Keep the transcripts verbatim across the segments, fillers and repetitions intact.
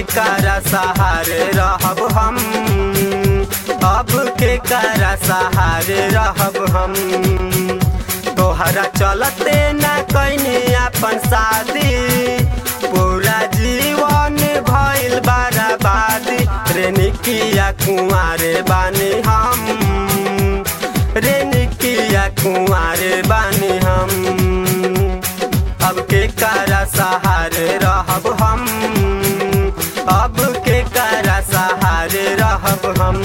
करा सहारे रहब हम, अब के करा सहारे रहब हम। तोहरा चलते न कैनी अपन शादी, पूरा जीवन भइल बर्बादी। रे निकिया कुंवारे बानी हम, रे निकिया कुंवारे बानी हम। अब के करा सहारे रहब हम, अब के करा सहारे रहब हम।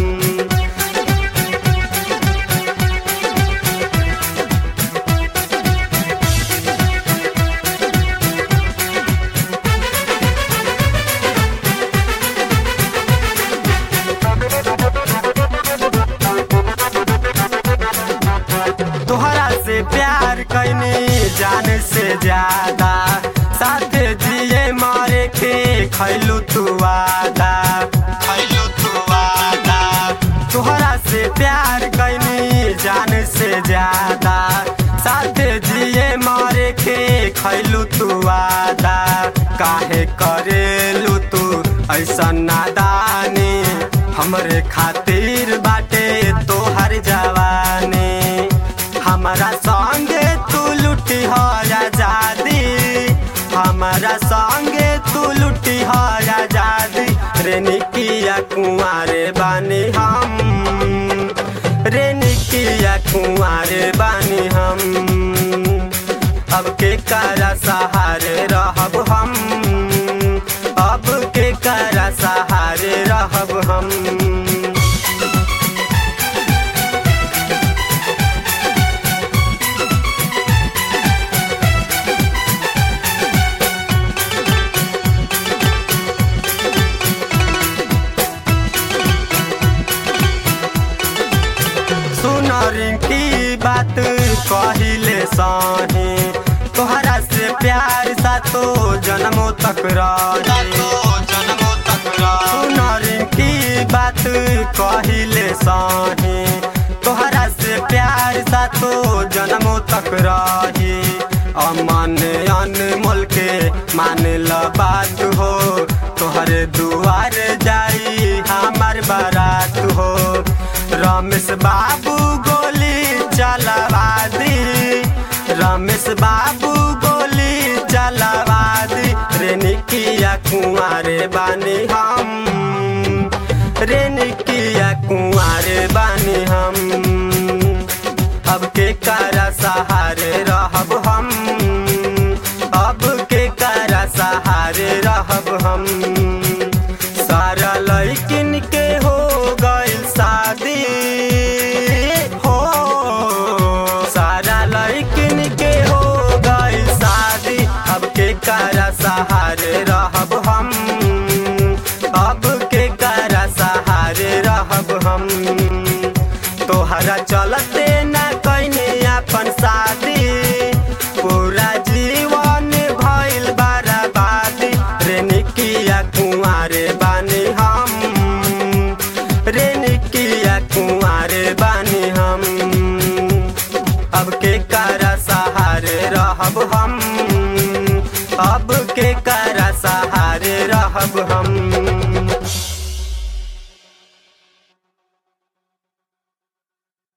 तोहरा से प्यार कैनी जान से ज्यादा, साथ जिए मारे के खैलू तू वादा, खैलू तू वादा। तोहरा से प्यार कैनी जान से ज्यादा, साथ जिए मारे के खैलू तू वादा। काहे करेलू तू ऐसा नादानी, हमरे खातिर बाटे तोहर जवानी। हमारा संगे तू लुटी हो आजादी, हमारा संगे तू लुटी हो आजादी। रे निकिया कुंवारे बानी हम, रे निकिया कुंवारे बानी हम। अब के करा सहारे रहब हम, अब के करा सहारे रहब हम। की बात कहिले सही, तोहरा से प्यार सातो जन्मों तक रही। सुनरी की बात कहिले सही, तोहरा से प्यार सातो जन्मों तक रही। अमन अनमोल के मान ल बात हो, तोहरे दुआर जाई हमार बारात हो। रमेश बाबू गोली चलवा दी, रमेश बाबू गोली चलवा दी। रे निकिया कुंवारे बानी हम, रे निकिया कुंवारे बानी हम। अब के करा सहारे रहब हम, अब के करा सहारे रहब हम। सारा लइकिन के हो गइल शादी हो, सारा लइकिन के हो गइल शादी। अब के करा सहारे रहब हम, अब के करा सहारे रहब हम। तोहरा चलते न कैनी अपन शादी, पूरा जीवन भइल बर्बादी। रे निकिया कुंवारे बानी हम, रे निकिया कुंवारे बानी हम। अब के करा सहारे रहब हम, अब के करा सहारे रहब हम।